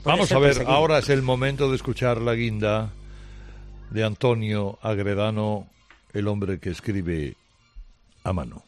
Vamos a ver, ahora es el momento de escuchar la guinda de Antonio Agredano, el hombre que escribe a mano.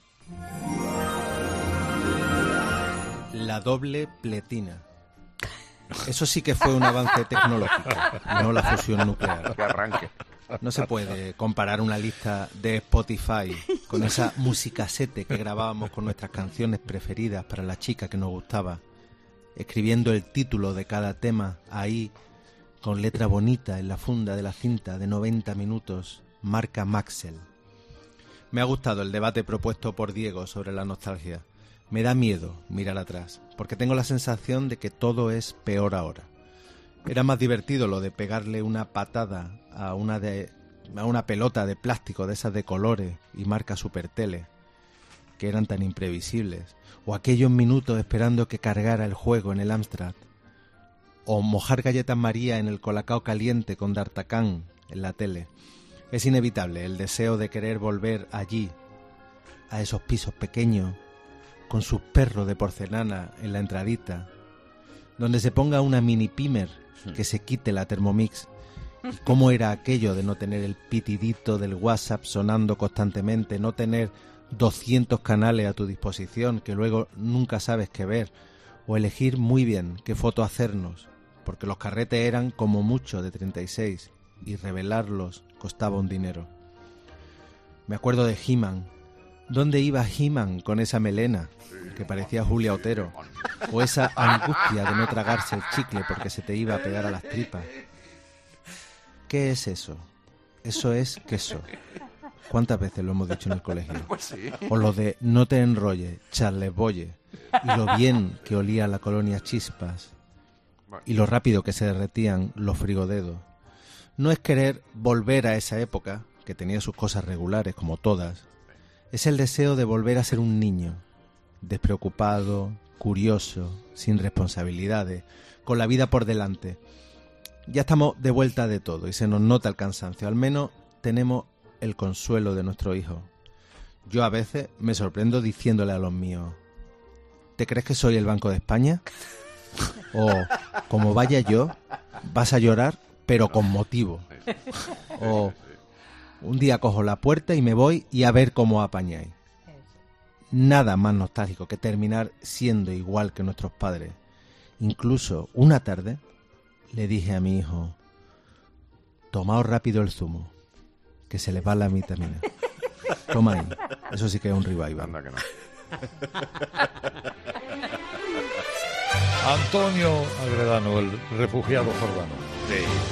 La doble pletina. Eso sí que fue un avance tecnológico, no la fusión nuclear. Que arranque. No se puede comparar una lista de Spotify con esa musicasete que grabábamos con nuestras canciones preferidas para la chica que nos gustaba, escribiendo el título de cada tema ahí, con letra bonita en la funda de la cinta de 90 minutos, marca Maxell. Me ha gustado el debate propuesto por Diego sobre la nostalgia. Me da miedo mirar atrás, porque tengo la sensación de que todo es peor ahora. Era más divertido lo de pegarle una patada a una pelota de plástico de esas de colores y marca Supertele, que eran tan imprevisibles, o aquellos minutos esperando que cargara el juego en el Amstrad, o mojar galletas María en el Colacao caliente con D'Artagnan en la tele. Es inevitable el deseo de querer volver allí, a esos pisos pequeños, con sus perros de porcelana en la entradita, donde se ponga una mini pimer que se quite la Thermomix. ¿Y cómo era aquello de no tener el pitidito del WhatsApp sonando constantemente, no tener 200 canales a tu disposición que luego nunca sabes qué ver, o elegir muy bien qué foto hacernos, porque los carretes eran como mucho de 36 y revelarlos costaba un dinero? Me acuerdo de He-Man. ¿Dónde iba He-Man con esa melena que parecía Julia Otero? O esa angustia de no tragarse el chicle porque se te iba a pegar a las tripas. ¿Qué es eso? Eso es queso. ¿Cuántas veces lo hemos dicho en el colegio? Pues sí. O lo de no te enrolles, Charles Bolle. Y lo bien que olía la colonia Chispas. Y lo rápido que se derretían los frigodedos. No es querer volver a esa época, que tenía sus cosas regulares como todas. Es el deseo de volver a ser un niño, despreocupado, curioso, sin responsabilidades, con la vida por delante. Ya estamos de vuelta de todo y se nos nota el cansancio. Al menos tenemos el consuelo de nuestro hijo. Yo a veces me sorprendo diciéndole a los míos: ¿te crees que soy el Banco de España? O, como vaya yo, vas a llorar, pero con motivo. O, un día cojo la puerta y me voy y a ver cómo apañáis. Nada más nostálgico que terminar siendo igual que nuestros padres. Incluso una tarde le dije a mi hijo: tomaos rápido el zumo, que se les va la vitamina. Toma ahí. Eso sí que es un revival. Anda que no. Antonio Agredano, el refugiado jordano. Sí.